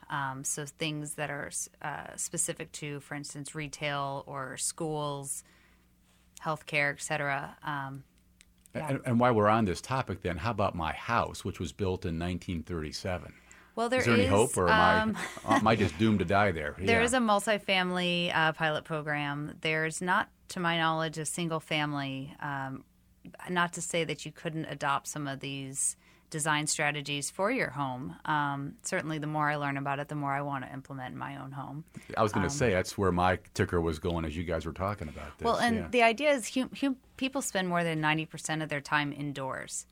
Speaker 5: Um, so things that are uh, specific to, for instance, retail or schools, healthcare, et cetera. Um, yeah.
Speaker 1: and, and while we're on this topic, then, how about my house, which was built in nineteen thirty-seven?
Speaker 5: Well, there
Speaker 1: is there any
Speaker 5: is,
Speaker 1: hope, or am,
Speaker 5: um,
Speaker 1: I, am I just doomed to die there?
Speaker 5: There
Speaker 1: yeah.
Speaker 5: is a multifamily uh, pilot program. There's not, to my knowledge, a single family. Um, not to say that you couldn't adopt some of these design strategies for your home. Um, certainly, the more I learn about it, the more I want to implement in my own home.
Speaker 1: I was going to
Speaker 5: um,
Speaker 1: say, that's where my ticker was going as you guys were talking about this.
Speaker 5: Well, and
Speaker 1: yeah.
Speaker 5: the idea is hum, hum, people spend more than ninety percent of their time indoors.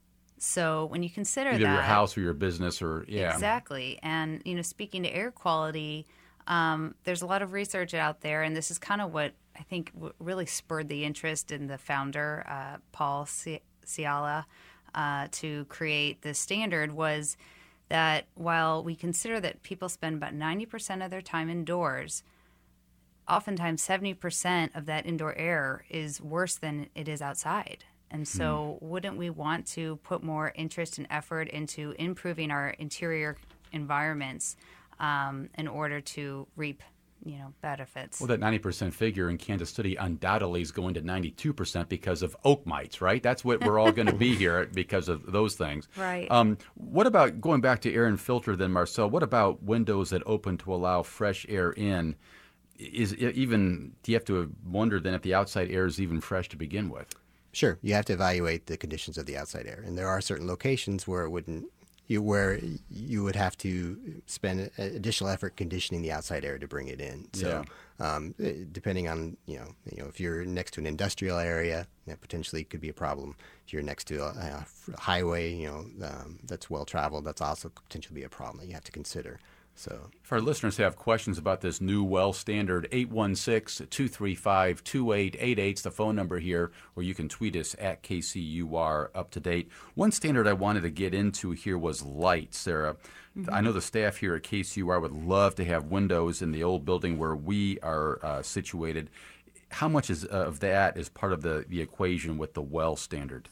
Speaker 5: So when you consider
Speaker 1: Either
Speaker 5: that,
Speaker 1: your house or your business, or yeah,
Speaker 5: exactly. And you know, speaking to air quality, um, there's a lot of research out there, and this is kind of what I think w- really spurred the interest in the founder, uh, Paul C- Ciala, uh, to create this standard. Was that while we consider that people spend about ninety percent of their time indoors, oftentimes seventy percent of that indoor air is worse than it is outside. And so mm. wouldn't we want to put more interest and effort into improving our interior environments um, in order to reap, you know, benefits?
Speaker 1: Well, that ninety percent figure in Kansas City undoubtedly is going to ninety-two percent because of oak mites, right? That's what we're all going to be here because of those things.
Speaker 5: Right.
Speaker 1: Um, what about, going back to air and filter then, Marcel, what about windows that open to allow fresh air in? Is it even, do you have to wonder then if the outside air is even fresh to begin with?
Speaker 4: Sure, you have to evaluate the conditions of the outside air, and there are certain locations where it wouldn't, you where you would have to spend additional effort conditioning the outside air to bring it in. So, yeah. um, depending on you know, you know, if you're next to an industrial area, that potentially could be a problem. If you're next to a, a highway, you know, um, that's well traveled, that's also potentially be a problem that you have to consider. So,
Speaker 1: if our listeners have questions about this new well standard, eight one six, two three five, two eight eight eight is the phone number here, or you can tweet us at K C U R up to date. One standard I wanted to get into here was light, Sarah. Mm-hmm. I know the staff here at K C U R would love to have windows in the old building where we are uh, situated. How much is, uh, of that is part of the, the equation with the well standard?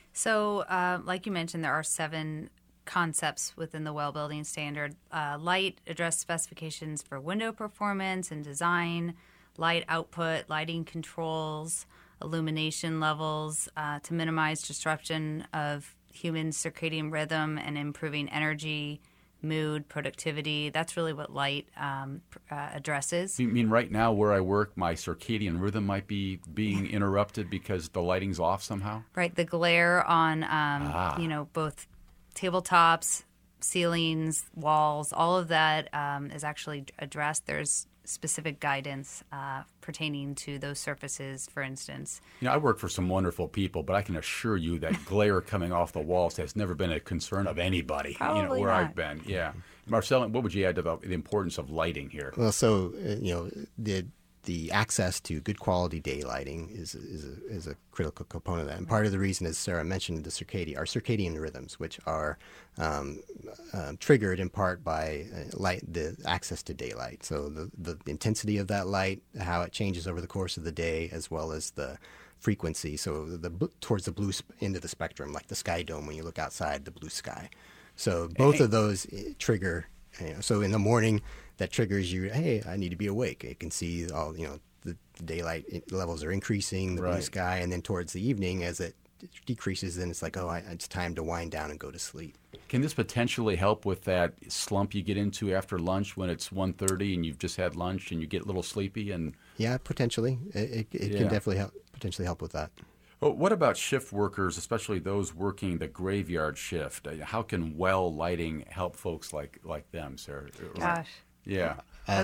Speaker 5: So, uh, like you mentioned, there are seven concepts within the well building standard. Uh, light address specifications for window performance and design, light output, lighting controls, illumination levels uh, to minimize disruption of human circadian rhythm and improving energy, mood, productivity. That's really what light um, uh, addresses.
Speaker 1: You mean right now where I work, my circadian rhythm might be being interrupted because the lighting's off somehow?
Speaker 5: Right. The glare on, um,
Speaker 1: ah.
Speaker 5: you know, both tabletops, ceilings, walls, all of that um, is actually addressed. There's specific guidance uh, pertaining to those surfaces, for instance.
Speaker 1: You know, I work for some wonderful people, but I can assure you that glare coming off the walls has never been a concern of anybody.
Speaker 5: Probably
Speaker 1: you know, where
Speaker 5: not.
Speaker 1: I've been. Yeah, Marcel, what would you add to the, the importance of lighting here?
Speaker 4: Well, so uh, you know the. The access to good quality daylighting is is a, is a critical component of that. And part of the reason, as Sarah mentioned, the circadian, our circadian rhythms, which are um, uh, triggered in part by uh, light, the access to daylight. So the, the intensity of that light, how it changes over the course of the day, as well as the frequency. So the towards the blue sp- end of the spectrum, like the sky dome when you look outside, the blue sky. So both hey. of those trigger. You know, so in the morning, that triggers you. Hey, I need to be awake. I can see all. You know, the, the daylight levels are increasing, the
Speaker 1: right.
Speaker 4: blue sky, and then towards the evening, as it decreases, then it's like, oh, I, it's time to wind down and go to sleep.
Speaker 1: Can this potentially help with that slump you get into after lunch when it's one thirty and you've just had lunch and you get a little sleepy? And
Speaker 4: yeah, potentially, it, it, it yeah. can definitely help. Potentially help with that.
Speaker 1: Well, what about shift workers, especially those working the graveyard shift? How can well lighting help folks like like them, Sarah?
Speaker 5: Gosh.
Speaker 1: Yeah.
Speaker 4: Uh,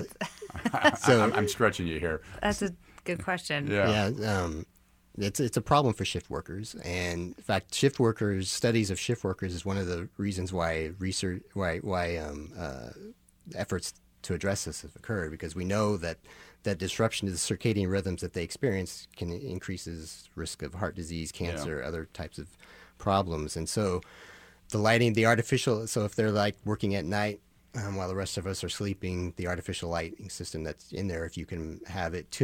Speaker 4: so
Speaker 1: I'm, I'm stretching you here.
Speaker 5: That's a good question.
Speaker 1: Yeah.
Speaker 4: Yeah. Um, it's it's a problem for shift workers, and in fact, shift workers studies of shift workers is one of the reasons why research why why um, uh, efforts to address this have occurred, because we know that that disruption to the circadian rhythms that they experience can increases risk of heart disease, cancer, yeah. other types of problems. And so the lighting, the artificial, so if they're like working at night um, while the rest of us are sleeping, the artificial lighting system that's in there, if you can have it tuned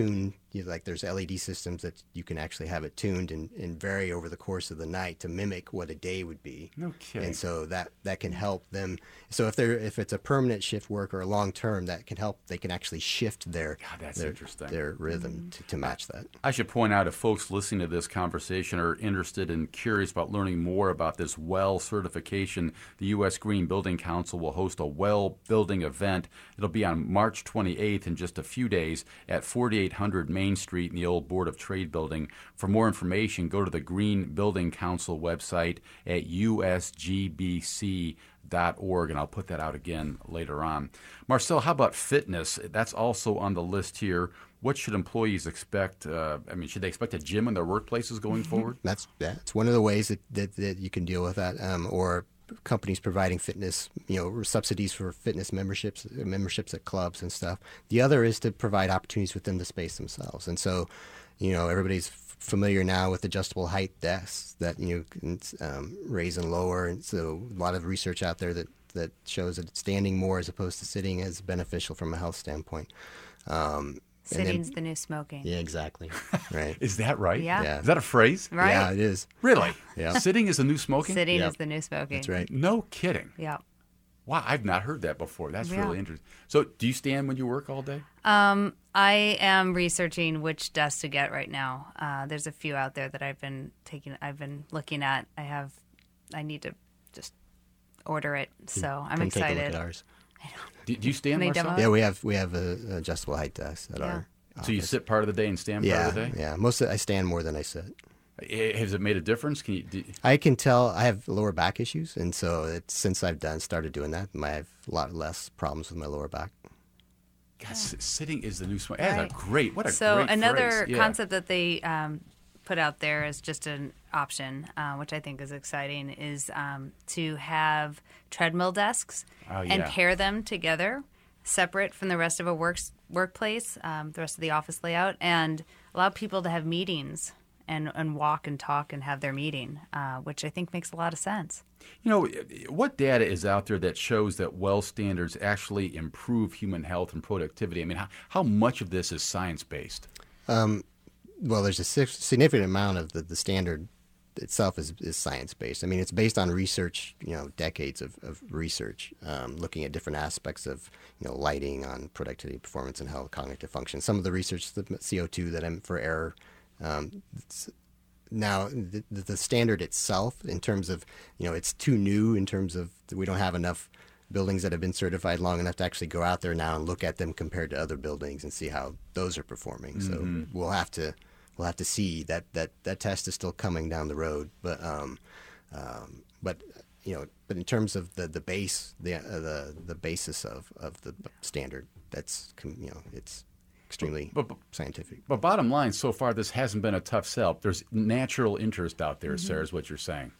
Speaker 4: you like there's L E D systems that you can actually have it tuned and, and vary over the course of the night to mimic what a day would be.
Speaker 1: No kidding.
Speaker 4: And so that, that can help them. So if they're if it's a permanent shift work or a long term, that can help. They can actually shift their
Speaker 1: God, that's
Speaker 4: their,
Speaker 1: interesting.
Speaker 4: their rhythm to, to match that.
Speaker 1: I should point out, if folks listening to this conversation are interested and curious about learning more about this WELL certification, the U S Green Building Council will host a WELL building event. It'll be on March twenty-eighth in just a few days at forty-eight hundred Main Street in the old Board of Trade building. For more information, go to the Green Building Council website at U S G B C dot org, and I'll put that out again later on. Marcel, how about fitness? That's also on the list here. What should employees expect? Uh, I mean, should they expect a gym in their workplaces going forward?
Speaker 4: That's that's one of the ways that, that, that you can deal with that, um, or companies providing fitness, you know, subsidies for fitness memberships, memberships at clubs and stuff. The other is to provide opportunities within the space themselves. And so, you know, everybody's familiar now with adjustable height desks that you can um, raise and lower. And so a lot of research out there that, that shows that standing more as opposed to sitting is beneficial from a health standpoint. Um,
Speaker 5: Sitting's
Speaker 4: then,
Speaker 5: the new smoking.
Speaker 4: Yeah, exactly. Right.
Speaker 1: Is that right?
Speaker 5: Yeah.
Speaker 4: Yeah.
Speaker 1: Is that a phrase?
Speaker 5: Right.
Speaker 4: Yeah, it is.
Speaker 1: Really?
Speaker 4: Yeah.
Speaker 1: Sitting is the new smoking?
Speaker 5: Sitting
Speaker 4: Yep.
Speaker 5: is the new smoking.
Speaker 4: That's right.
Speaker 1: No kidding.
Speaker 5: Yeah.
Speaker 1: Wow, I've not heard that before. That's
Speaker 5: Yeah.
Speaker 1: really interesting. So do you stand when you work all day?
Speaker 5: Um, I am researching which desk to get right now. Uh, there's a few out there that I've been taking. I've been looking at. I have. I need to just order it. So I'm
Speaker 4: Come
Speaker 5: excited.
Speaker 4: take a look at ours.
Speaker 1: Do, do you stand,
Speaker 5: Can I
Speaker 1: Marcel?
Speaker 5: demo?
Speaker 4: Yeah, we have we have a, a adjustable height desk at
Speaker 5: Yeah.
Speaker 4: our
Speaker 1: So you
Speaker 4: office.
Speaker 1: sit part of the day and stand
Speaker 4: Yeah,
Speaker 1: part of the day?
Speaker 4: yeah. Most of, I stand more than I sit.
Speaker 1: Eh, Has it made a difference? Can you? Do,
Speaker 4: I can tell I have lower back issues, and so it's, since I've done started doing that, I have a lot less problems with my lower back.
Speaker 1: God, s- sitting is the new smoking. That's
Speaker 5: Right.
Speaker 1: a great. What a
Speaker 5: so
Speaker 1: great
Speaker 5: another
Speaker 1: phrase. Yeah.
Speaker 5: concept that they um, put out there is just an option, uh, which I think is exciting, is um, to have treadmill desks
Speaker 1: Oh,
Speaker 5: and
Speaker 1: yeah.
Speaker 5: pair them together, separate from the rest of a works, workplace, um, the rest of the office layout, and allow people to have meetings and, and walk and talk and have their meeting, uh, which I think makes a lot of sense.
Speaker 1: You know, what data is out there that shows that WELL standards actually improve human health and productivity? I mean, how, how much of this is science-based?
Speaker 4: Um, well, there's a si- significant amount of the, the standard itself is, is science-based. I mean, it's based on research, you know, decades of, of research, um, looking at different aspects of, you know, lighting on productivity, performance, and health, cognitive function. Some of the research, the C O two that I'm for air, um, it's, now the, the standard itself, in terms of, you know, it's too new in terms of we don't have enough buildings that have been certified long enough to actually go out there now and look at them compared to other buildings and see how those are performing.
Speaker 1: Mm-hmm.
Speaker 4: So we'll have to we'll have to see that that that test is still coming down the road. But um, um, but you know, but in terms of the the base the uh, the the basis of of the standard, that's you know it's extremely
Speaker 1: But- but-
Speaker 4: scientific.
Speaker 1: But bottom line, so far, this hasn't been a tough sell. There's natural interest out there, Sarah, is what you're saying.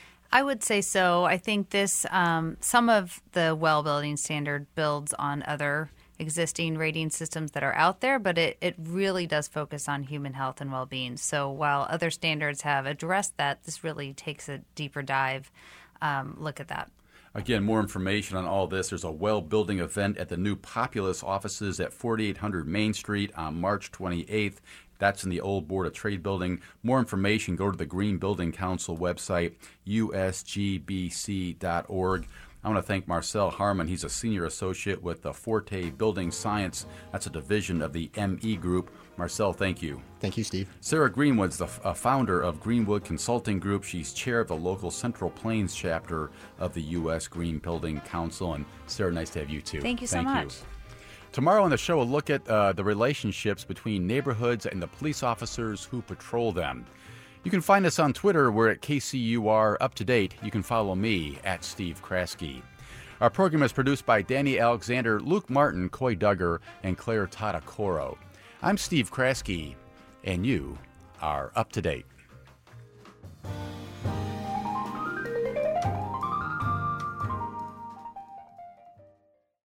Speaker 5: I would say so. I think this, um, some of the WELL building standard builds on other existing rating systems that are out there, but it, it really does focus on human health and well-being. So while other standards have addressed that, this really takes a deeper dive um, look at that.
Speaker 1: Again, more information on all this. There's a WELL building event at the new Populous offices at forty-eight hundred Main Street on March twenty-eighth. That's in the old Board of Trade building. More information, go to the Green Building Council website, U S G B C dot org. I want to thank Marcel Harmon. He's a senior associate with the Forte Building Science. That's a division of the M E Group. Marcel, thank you.
Speaker 4: Thank you, Steve.
Speaker 1: Sarah Greenwood's the uh, founder of Greenwood Consulting Group. She's chair of the local Central Plains chapter of the U S Green Building Council. And Sarah, nice to have you too.
Speaker 5: Thank you so much.
Speaker 1: Tomorrow on the show, we'll look at uh, the relationships between neighborhoods and the police officers who patrol them. You can find us on Twitter. We're at K C U R Up to Date. You can follow me at Steve Kraske. Our program is produced by Danny Alexander, Luke Martin, Coy Duggar, and Claire Tadacoro. I'm Steve Kraske, and you are up to date.